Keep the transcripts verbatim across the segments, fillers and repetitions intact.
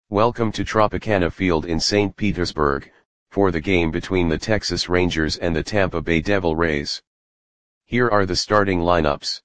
Welcome to Tropicana Field in Saint Petersburg, for the game between the Texas Rangers and the Tampa Bay Devil Rays. Here are the starting lineups.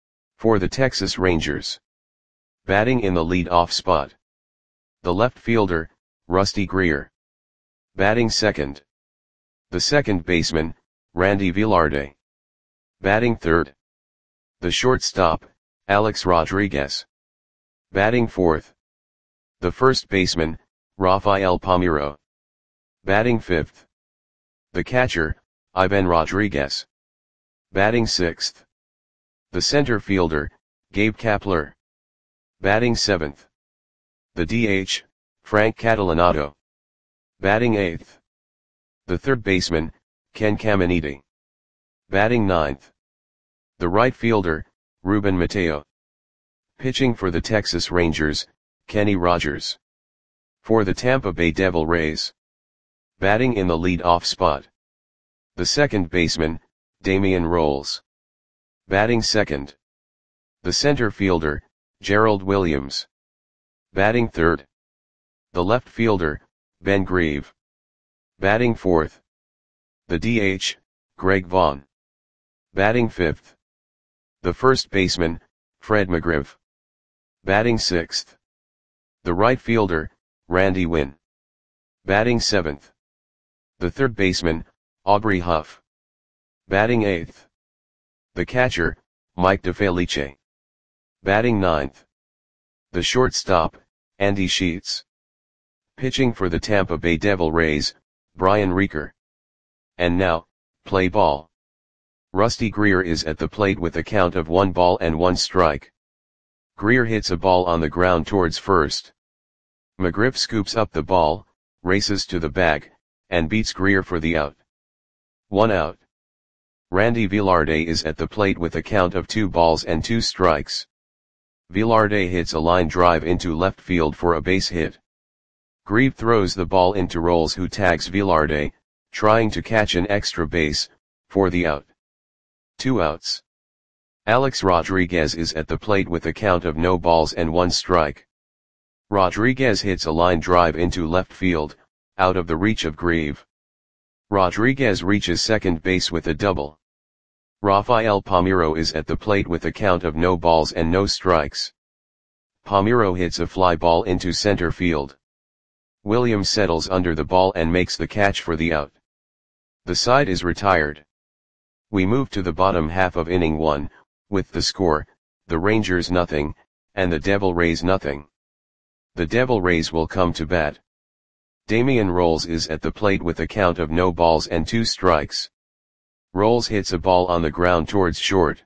For the Texas Rangers. Batting in the lead-off spot. The left fielder, Rusty Greer. Batting second. The second baseman, Randy Velarde. Batting third. The shortstop, Alex Rodriguez. Batting fourth. The first baseman, Rafael Palmeiro. Batting fifth. The catcher, Ivan Rodriguez. Batting sixth. The center fielder, Gabe Kapler. Batting seventh. The D H, Frank Catalanotto. Batting eighth. The third baseman, Ken Caminiti. Batting ninth. The right fielder, Ruben Mateo. Pitching for the Texas Rangers, Kenny Rogers. For the Tampa Bay Devil Rays. Batting in the lead-off spot. The second baseman, Damian Rolls. Batting second. The center fielder, Gerald Williams. Batting third. The left fielder, Ben Grieve. Batting fourth. The D H, Greg Vaughn. Batting fifth. The first baseman, Fred McGriff. Batting sixth. The right fielder, Randy Winn. Batting seventh. The third baseman, Aubrey Huff. Batting eighth. The catcher, Mike DeFelice. Batting ninth. The shortstop, Andy Sheets. Pitching for the Tampa Bay Devil Rays, Brian Reeker. And now, play ball. Rusty Greer is at the plate with a count of one ball and one strike. Greer hits a ball on the ground towards first. McGriff scoops up the ball, races to the bag, and beats Greer for the out. One out. Randy Velarde is at the plate with a count of two balls and two strikes. Velarde hits a line drive into left field for a base hit. Grieve throws the ball into Rolls, who tags Velarde, trying to catch an extra base, for the out. Two outs. Alex Rodriguez is at the plate with a count of no balls and one strike. Rodriguez hits a line drive into left field, out of the reach of Grieve. Rodriguez reaches second base with a double. Rafael Palmeiro is at the plate with a count of no balls and no strikes. Palmeiro hits a fly ball into center field. Williams settles under the ball and makes the catch for the out. The side is retired. We move to the bottom half of inning one, with the score, the Rangers nothing, and the Devil Rays nothing. The Devil Rays will come to bat. Damian Rolls is at the plate with a count of no balls and two strikes. Rolls hits a ball on the ground towards short.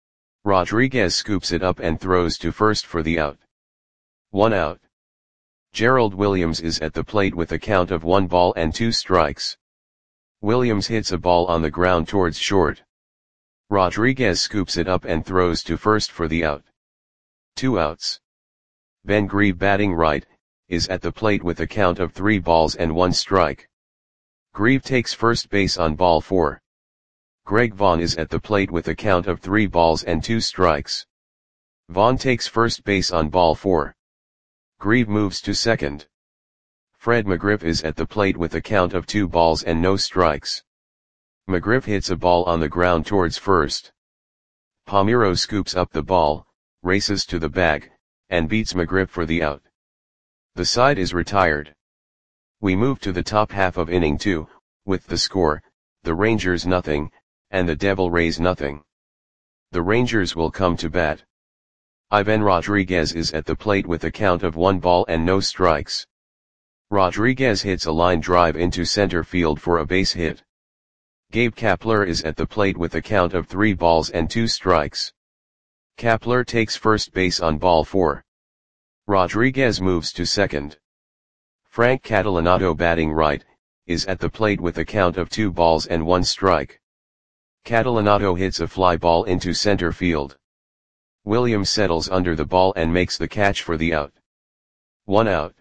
Rodriguez scoops it up and throws to first for the out. One out. Gerald Williams is at the plate with a count of one ball and two strikes. Williams hits a ball on the ground towards short. Rodriguez scoops it up and throws to first for the out. Two outs. Ben Grieve, batting right, is at the plate with a count of three balls and one strike. Grieve takes first base on ball four. Greg Vaughn is at the plate with a count of three balls and two strikes. Vaughn takes first base on ball four. Grieve moves to second. Fred McGriff is at the plate with a count of two balls and no strikes. McGriff hits a ball on the ground towards first. Palmeiro scoops up the ball, races to the bag, and beats McGriff for the out. The side is retired. We move to the top half of inning two, with the score, the Rangers nothing, and the Devil Rays nothing. The Rangers will come to bat. Ivan Rodriguez is at the plate with a count of one ball and no strikes. Rodriguez hits a line drive into center field for a base hit. Gabe Kapler is at the plate with a count of three balls and two strikes. Kapler takes first base on ball four. Rodriguez moves to second. Frank Catalanotto, batting right, is at the plate with a count of two balls and one strike. Catalanotto hits a fly ball into center field. Williams settles under the ball and makes the catch for the out. One out.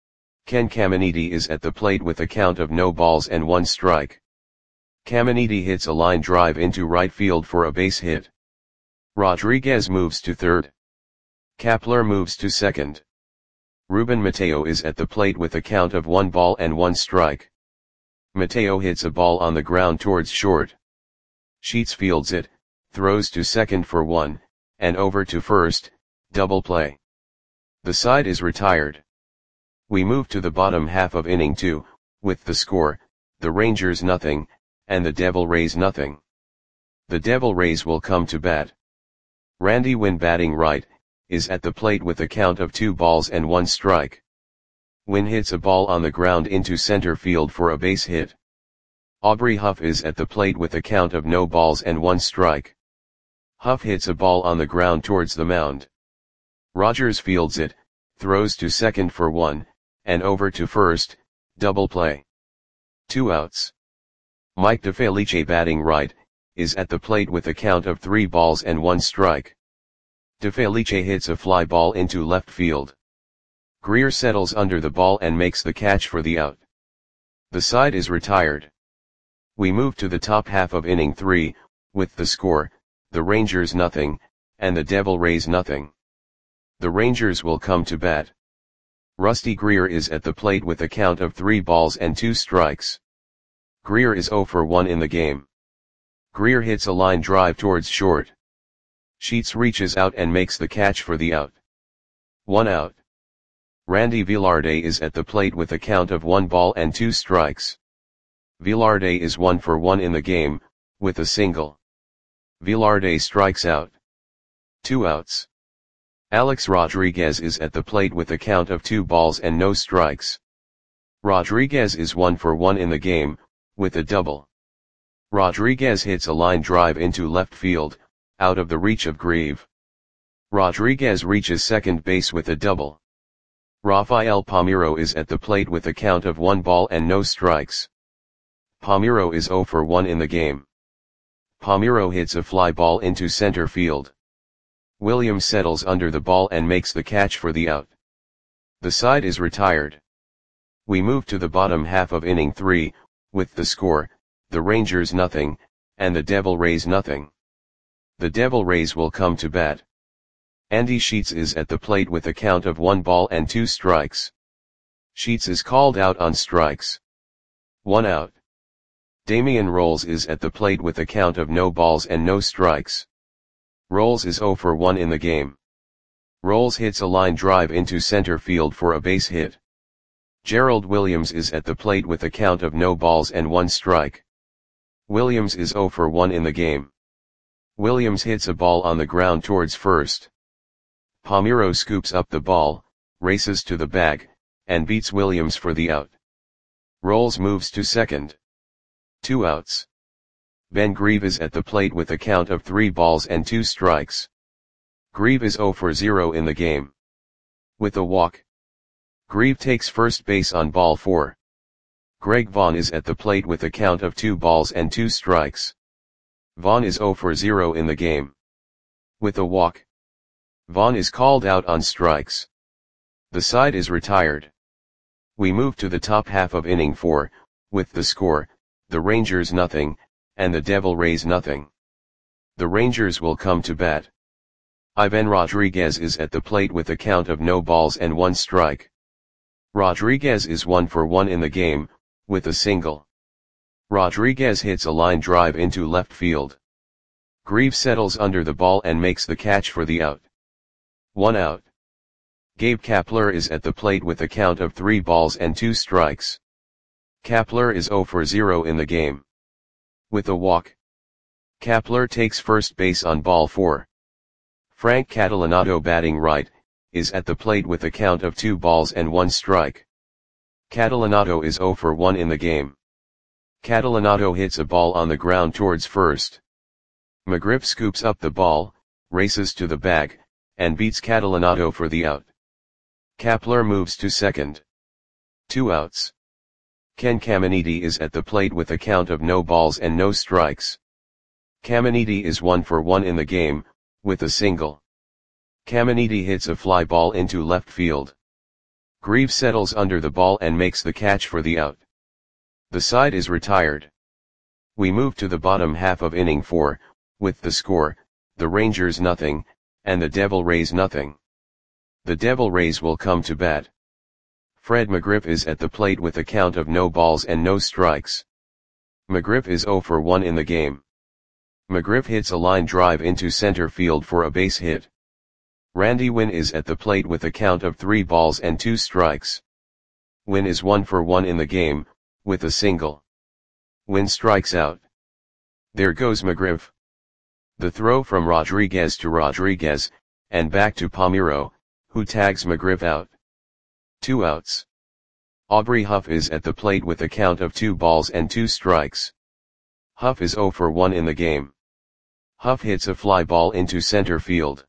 Ken Caminiti is at the plate with a count of no balls and one strike. Caminiti hits a line drive into right field for a base hit. Rodriguez moves to third. Kapler moves to second. Ruben Mateo is at the plate with a count of one ball and one strike. Mateo hits a ball on the ground towards short. Sheets fields it, throws to second for one, and over to first, double play. The side is retired. We move to the bottom half of inning two, with the score, the Rangers nothing, and the Devil Rays nothing. The Devil Rays will come to bat. Randy Winn, batting right, is at the plate with a count of two balls and one strike. Winn hits a ball on the ground into center field for a base hit. Aubrey Huff is at the plate with a count of no balls and one strike. Huff hits a ball on the ground towards the mound. Rogers fields it, throws to second for one, and over to first, double play. Two outs. Mike DeFelice, batting right, is at the plate with a count of three balls and one strike. DeFelice hits a fly ball into left field. Greer settles under the ball and makes the catch for the out. The side is retired. We move to the top half of inning three, with the score, the Rangers nothing, and the Devil Rays nothing. The Rangers will come to bat. Rusty Greer is at the plate with a count of three balls and two strikes. Greer is oh for one in the game. Greer hits a line drive towards short. Sheets reaches out and makes the catch for the out. One out. Randy Velarde is at the plate with a count of one ball and two strikes. Velarde is one for one in the game, with a single. Velarde strikes out. Two outs. Alex Rodriguez is at the plate with a count of two balls and no strikes. Rodriguez is one for one in the game, with a double. Rodriguez hits a line drive into left field, out of the reach of Grieve. Rodriguez reaches second base with a double. Rafael Palmeiro is at the plate with a count of one ball and no strikes. Palmeiro is oh for one in the game. Palmeiro hits a fly ball into center field. Williams settles under the ball and makes the catch for the out. The side is retired. We move to the bottom half of inning three, with the score, the Rangers nothing, and the Devil Rays nothing. The Devil Rays will come to bat. Andy Sheets is at the plate with a count of one ball and two strikes. Sheets is called out on strikes. One out. Damian Rolls is at the plate with a count of no balls and no strikes. Rolls is oh for one in the game. Rolls hits a line drive into center field for a base hit. Gerald Williams is at the plate with a count of no balls and one strike. Williams is oh for one in the game. Williams hits a ball on the ground towards first. Palmeiro scoops up the ball, races to the bag, and beats Williams for the out. Rolls moves to second. Two outs. Ben Grieve is at the plate with a count of three balls and two strikes. Grieve is oh for zero in the game. With a walk. Grieve takes first base on ball four. Greg Vaughn is at the plate with a count of two balls and two strikes. Vaughn is oh for zero in the game. With a walk. Vaughn is called out on strikes. The side is retired. We move to the top half of inning four, with the score, the Rangers nothing, and the Devil Rays nothing. The Rangers will come to bat. Ivan Rodriguez is at the plate with a count of no balls and one strike. Rodriguez is one for one in the game, with a single. Rodriguez hits a line drive into left field. Grieve settles under the ball and makes the catch for the out. One out. Gabe Kapler is at the plate with a count of three balls and two strikes. Kapler is oh for zero in the game. With a walk. Kapler takes first base on ball four. Frank Catalanotto, batting right, is at the plate with a count of two balls and one strike. Catalanotto is oh for one in the game. Catalanotto hits a ball on the ground towards first. McGriff scoops up the ball, races to the bag, and beats Catalanotto for the out. Kapler moves to second. Two outs. Ken Caminiti is at the plate with a count of no balls and no strikes. Caminiti is one for one in the game, with a single. Caminiti hits a fly ball into left field. Grieve settles under the ball and makes the catch for the out. The side is retired. We move to the bottom half of inning four, with the score, the Rangers nothing, and the Devil Rays nothing. The Devil Rays will come to bat. Fred McGriff is at the plate with a count of no balls and no strikes. McGriff is zero for one in the game. McGriff hits a line drive into center field for a base hit. Randy Winn is at the plate with a count of three balls and two strikes. Winn is one for one in the game, with a single. Winn strikes out. There goes McGriff. The throw from Rodriguez to Rodriguez, and back to Palmeiro, who tags McGriff out. Two outs. Aubrey Huff is at the plate with a count of two balls and two strikes. Huff is zero for one in the game. Huff hits a fly ball into center field.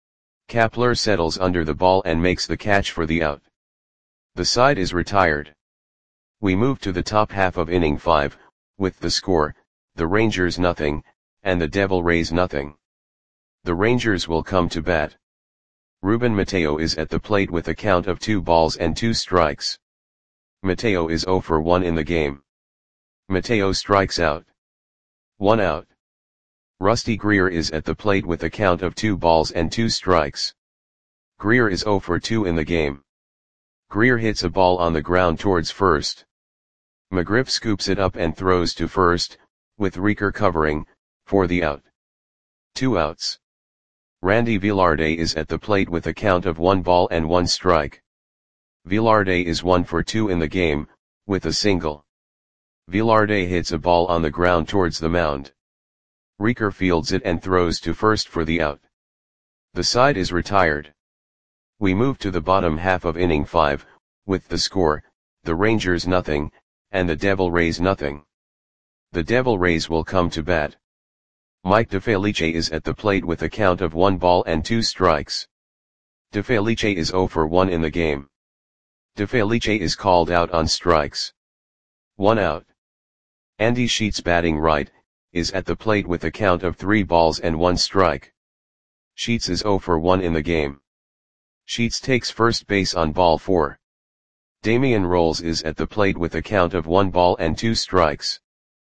Kapler settles under the ball and makes the catch for the out. The side is retired. We move to the top half of inning five, with the score, the Rangers nothing, and the Devil Rays nothing. The Rangers will come to bat. Ruben Mateo is at the plate with a count of two balls and two strikes. Mateo is zero for one in the game. Mateo strikes out. One out. Rusty Greer is at the plate with a count of two balls and two strikes. Greer is zero for two in the game. Greer hits a ball on the ground towards first. McGriff scoops it up and throws to first, with Reeker covering, for the out. Two outs. Randy Velarde is at the plate with a count of one ball and one strike. Velarde is one for two in the game, with a single. Velarde hits a ball on the ground towards the mound. Reeker fields it and throws to first for the out. The side is retired. We move to the bottom half of inning five, with the score, the Rangers nothing, and the Devil Rays nothing. The Devil Rays will come to bat. Mike DeFelice is at the plate with a count of one ball and two strikes. DeFelice is zero for one in the game. DeFelice is called out on strikes. One out. Andy Sheets, batting right, is at the plate with a count of three balls and one strike. Sheets is zero for one in the game. Sheets takes first base on ball four. Damian Rolls is at the plate with a count of one ball and two strikes.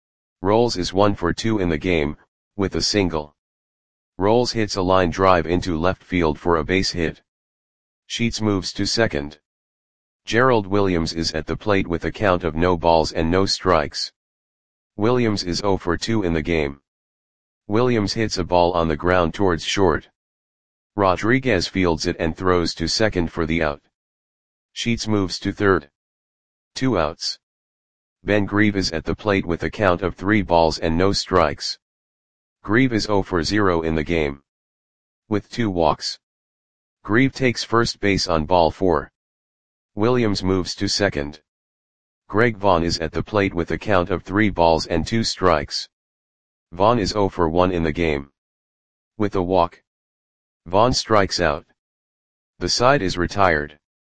Rolls is one for two in the game, with a single. Rolls hits a line drive into left field for a base hit. Sheets moves to second. Gerald Williams is at the plate with a count of no balls and no strikes. Williams is zero for two in the game. Williams hits a ball on the ground towards short. Rodriguez fields it and throws to second for the out. Sheets moves to third. Two outs. Ben Grieve is at the plate with a count of three balls and no strikes. Grieve is zero for zero in the game. With two walks. Grieve takes first base on ball four. Williams moves to second. Greg Vaughn is at the plate with a count of three balls and two strikes. Vaughn is zero for one in the game. With a walk. Vaughn strikes out. The side is retired.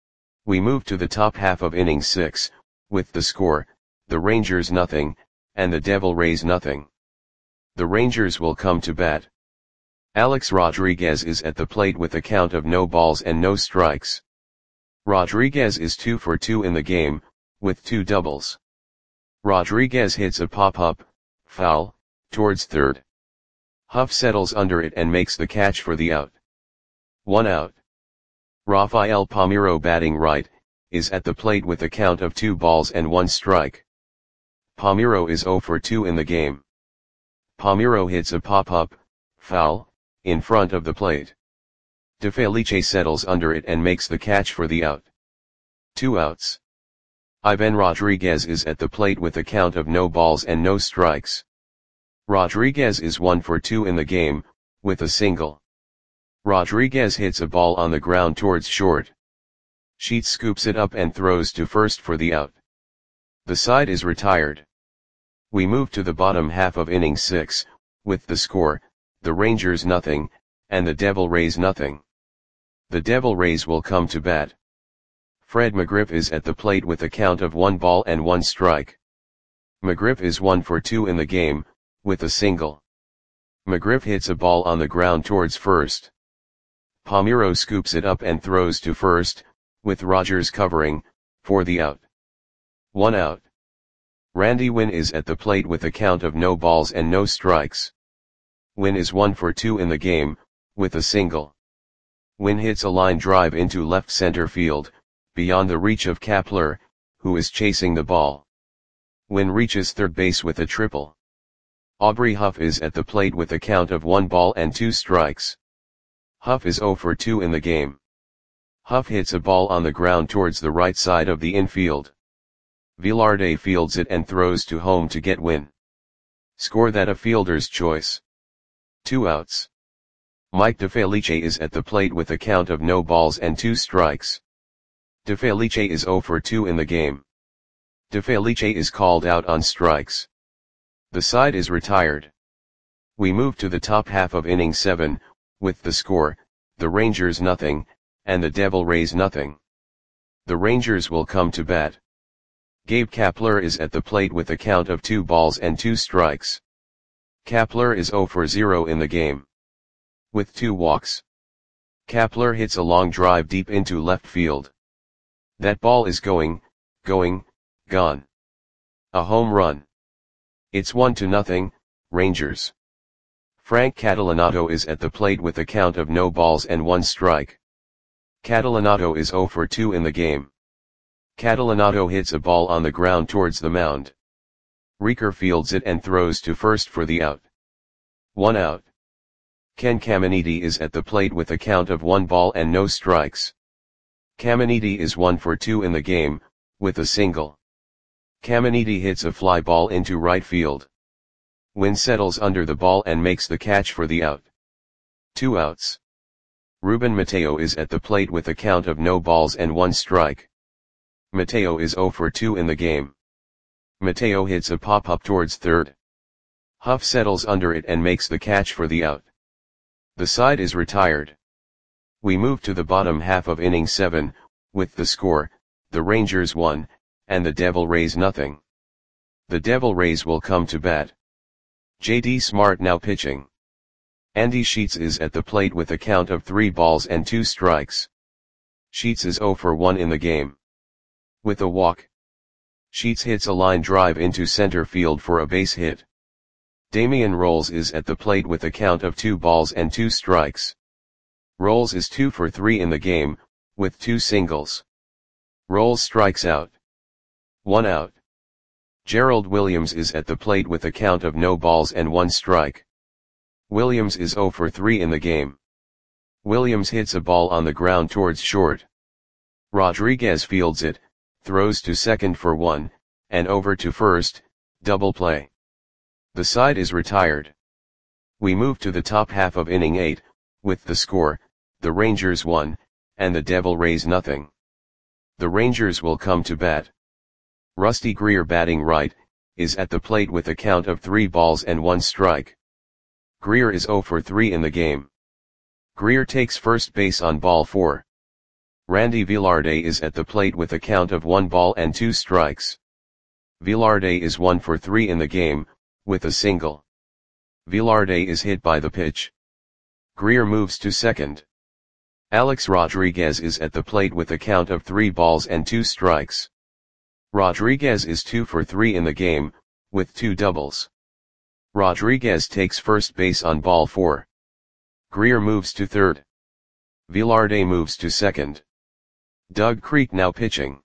We move to the top half of inning six, with the score, the Rangers nothing, and the Devil Rays nothing. The Rangers will come to bat. Alex Rodriguez is at the plate with a count of no balls and no strikes. Rodriguez is two for two in the game, with two doubles. Rodriguez hits a pop-up, foul, towards third. Huff settles under it and makes the catch for the out. One out. Rafael Palmeiro, batting right, is at the plate with a count of two balls and one strike. Palmeiro is zero for two in the game. Palmeiro hits a pop-up, foul, in front of the plate. DeFelice settles under it and makes the catch for the out. Two outs. Ivan Rodriguez is at the plate with a count of no balls and no strikes. Rodriguez is one for two in the game, with a single. Rodriguez hits a ball on the ground towards short. Sheets scoops it up and throws to first for the out. The side is retired. We move to the bottom half of inning six, with the score, the Rangers nothing, and the Devil Rays nothing. The Devil Rays will come to bat. Fred McGriff is at the plate with a count of one ball and one strike. McGriff is one for two in the game, with a single. McGriff hits a ball on the ground towards first. Palmeiro scoops it up and throws to first, with Rogers covering, for the out. One out. Randy Winn is at the plate with a count of no balls and no strikes. Winn is one for two in the game, with a single. Winn hits a line drive into left center field, beyond the reach of Kapler, who is chasing the ball. Wynn reaches third base with a triple. Aubrey Huff is at the plate with a count of one ball and two strikes. Huff is zero for two in the game. Huff hits a ball on the ground towards the right side of the infield. Velarde fields it and throws to home to get Wynn. Score that a fielder's choice. Two outs. Mike DeFelice is at the plate with a count of no balls and two strikes. DeFelice is zero for two in the game. DeFelice is called out on strikes. The side is retired. We move to the top half of inning seven, with the score, the Rangers nothing, and the Devil Rays nothing. The Rangers will come to bat. Gabe Kapler is at the plate with a count of two balls and two strikes. Kapler is zero for zero in the game. With two walks. Kapler hits a long drive deep into left field. That ball is going, going, gone. A home run. It's one to nothing, Rangers. Frank Catalanotto is at the plate with a count of no balls and one strike. Catalanotto is zero for two in the game. Catalanotto hits a ball on the ground towards the mound. Rieker fields it and throws to first for the out. One out. Ken Caminiti is at the plate with a count of one ball and no strikes. Caminiti is one for two in the game, with a single. Caminiti hits a fly ball into right field. Wynn settles under the ball and makes the catch for the out. Two outs. Ruben Mateo is at the plate with a count of no balls and one strike. Mateo is zero for two in the game. Mateo hits a pop-up towards third. Huff settles under it and makes the catch for the out. The side is retired. We move to the bottom half of inning seven, with the score, the Rangers one, and the Devil Rays nothing. The Devil Rays will come to bat. J D Smart now pitching. Andy Sheets is at the plate with a count of three balls and two strikes. Sheets is zero for one in the game. With a walk. Sheets hits a line drive into center field for a base hit. Damian Rolls is at the plate with a count of two balls and two strikes. Rolls is two for three in the game, with two singles. Rolls strikes out. One out. Gerald Williams is at the plate with a count of no balls and one strike. Williams is zero for three in the game. Williams hits a ball on the ground towards short. Rodriguez fields it, throws to second for one, and over to first, double play. The side is retired. We move to the top half of inning eight, with the score, the Rangers one, and the Devil Rays nothing. The Rangers will come to bat. Rusty Greer batting right, is at the plate with a count of three balls and one strike. Greer is zero for three in the game. Greer takes first base on ball four. Randy Velarde is at the plate with a count of one ball and two strikes. Velarde is one for three in the game, with a single. Velarde is hit by the pitch. Greer moves to second. Alex Rodriguez is at the plate with a count of three balls and two strikes. Rodriguez is two for three in the game, with two doubles. Rodriguez takes first base on ball four. Greer moves to third. Velarde moves to second. Doug Creek now pitching.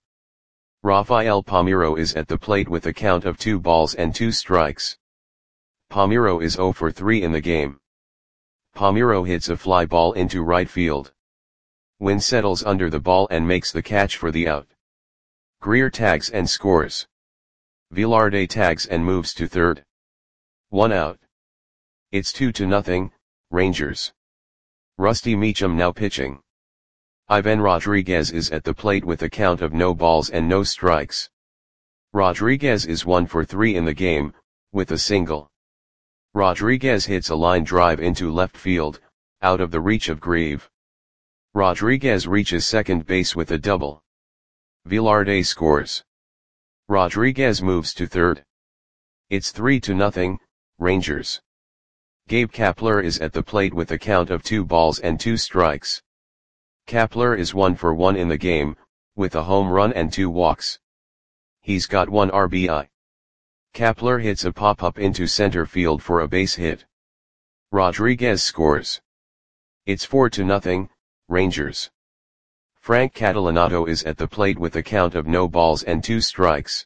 Rafael Palmeiro is at the plate with a count of two balls and two strikes. Palmeiro is zero for three in the game. Palmeiro hits a fly ball into right field. Wynn settles under the ball and makes the catch for the out. Greer tags and scores. Velarde tags and moves to third. One out. It's two to nothing, Rangers. Rusty Meacham now pitching. Ivan Rodriguez is at the plate with a count of no balls and no strikes. Rodriguez is one for three in the game, with a single. Rodriguez hits a line drive into left field, out of the reach of Grieve. Rodriguez reaches second base with a double. Velarde scores. Rodriguez moves to third. It's three to nothing, Rangers. Gabe Kapler is at the plate with a count of two balls and two strikes. Kapler is one for one in the game, with a home run and two walks. He's got one R B I. Kapler hits a pop-up into center field for a base hit. Rodriguez scores. It's four to nothing, Rangers. Frank Catalanato is at the plate with a count of no balls and two strikes.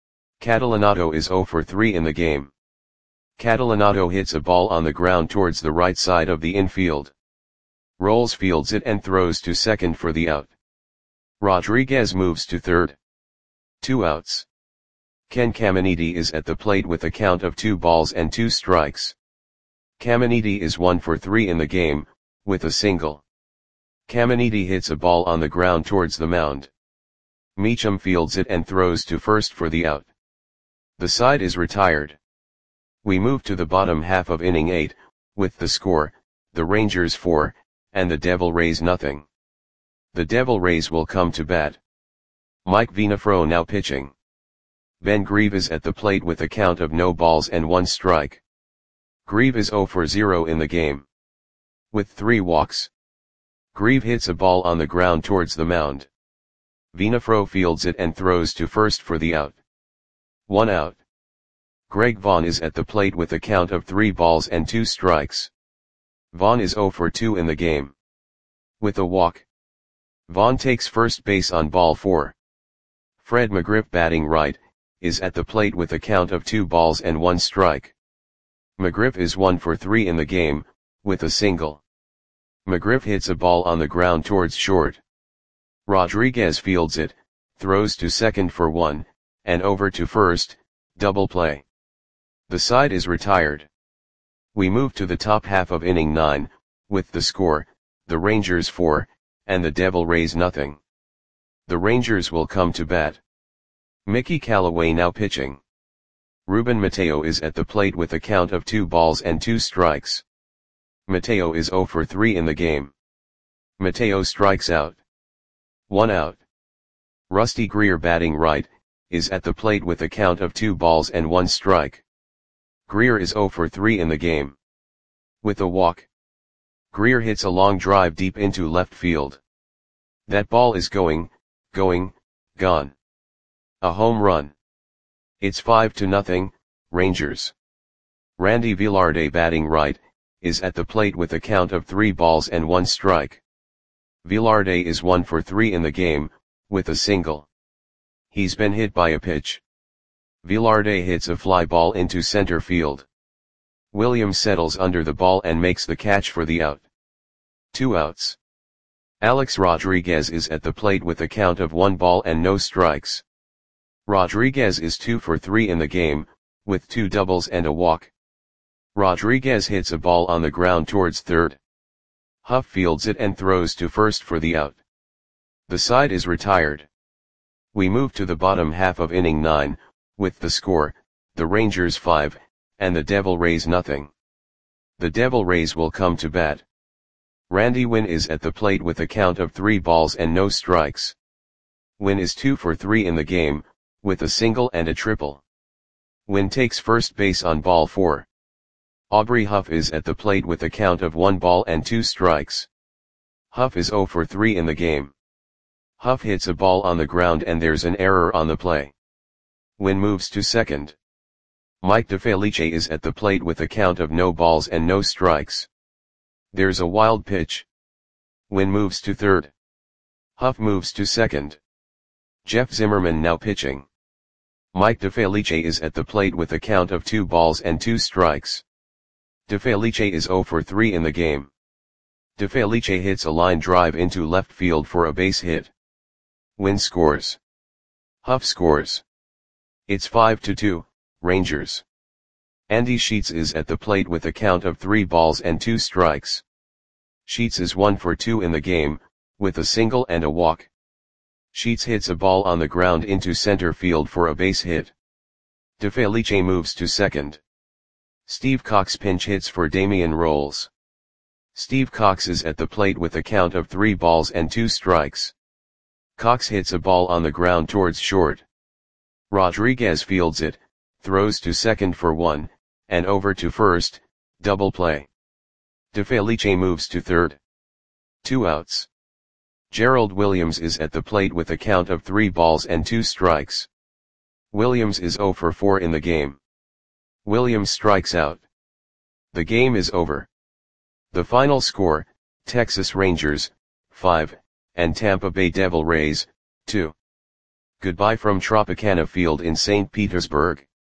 Catalanato is zero for three in the game. Catalanato hits a ball on the ground towards the right side of the infield. Rolls fields it and throws to second for the out. Rodriguez moves to third. Two outs. Ken Caminiti is at the plate with a count of two balls and two strikes. Caminiti is one for three in the game, with a single. Caminiti hits a ball on the ground towards the mound. Meacham fields it and throws to first for the out. The side is retired. We move to the bottom half of inning eight, with the score, the Rangers four, and the Devil Rays nothing. The Devil Rays will come to bat. Mike Venafro now pitching. Ben Grieve is at the plate with a count of no balls and one strike. Grieve is zero for zero in the game. With three walks. Grieve hits a ball on the ground towards the mound. Venafro fields it and throws to first for the out. One out. Greg Vaughn is at the plate with a count of three balls and two strikes. Vaughn is zero for two in the game. With a walk. Vaughn takes first base on ball four. Fred McGriff, batting right, is at the plate with a count of two balls and one strike. McGriff is one for three in the game, with a single. McGriff hits a ball on the ground towards short. Rodriguez fields it, throws to second for one, and over to first, double play. The side is retired. We move to the top half of inning nine, with the score, the Rangers four, and the Devil Rays nothing. The Rangers will come to bat. Mickey Callaway now pitching. Ruben Mateo is at the plate with a count of two balls and two strikes. Mateo is zero for three in the game. Mateo strikes out. One out. Rusty Greer, batting right, is at the plate with a count of two balls and one strike. Greer is zero for three in the game. With a walk. Greer hits a long drive deep into left field. That ball is going, going, gone. A home run. It's five to nothing, Rangers. Randy Velarde, batting right, is at the plate with a count of three balls and one strike. Velarde is one for three in the game, with a single. He's been hit by a pitch. Velarde hits a fly ball into center field. Williams settles under the ball and makes the catch for the out. Two outs. Alex Rodriguez is at the plate with a count of one ball and no strikes. Rodriguez is two for three in the game, with two doubles and a walk. Rodriguez hits a ball on the ground towards third. Huff fields it and throws to first for the out. The side is retired. We move to the bottom half of inning nine, with the score, the Rangers five, and the Devil Rays nothing. The Devil Rays will come to bat. Randy Winn is at the plate with a count of three balls and no strikes. Winn is two for three in the game, with a single and a triple. Winn takes first base on ball four. Aubrey Huff is at the plate with a count of one ball and two strikes. Huff is zero for three in the game. Huff hits a ball on the ground and there's an error on the play. Winn moves to second. Mike DeFelice is at the plate with a count of no balls and no strikes. There's a wild pitch. Winn moves to third. Huff moves to second. Jeff Zimmerman now pitching. Mike DeFelice is at the plate with a count of two balls and two strikes. DeFelice is zero for three in the game. DeFelice hits a line drive into left field for a base hit. Winn scores. Huff scores. It's five to two, Rangers. Andy Sheets is at the plate with a count of three balls and two strikes. Sheets is one for two in the game, with a single and a walk. Sheets hits a ball on the ground into center field for a base hit. DeFelice moves to second. Steve Cox pinch hits for Damian Rolls. Steve Cox is at the plate with a count of three balls and two strikes. Cox hits a ball on the ground towards short. Rodriguez fields it, throws to second for one, and over to first, double play. DeFelice moves to third. Two outs. Gerald Williams is at the plate with a count of three balls and two strikes. Williams is zero for four in the game. Williams strikes out. The game is over. The final score, Texas Rangers, five, and Tampa Bay Devil Rays, two. Goodbye from Tropicana Field in Saint Petersburg.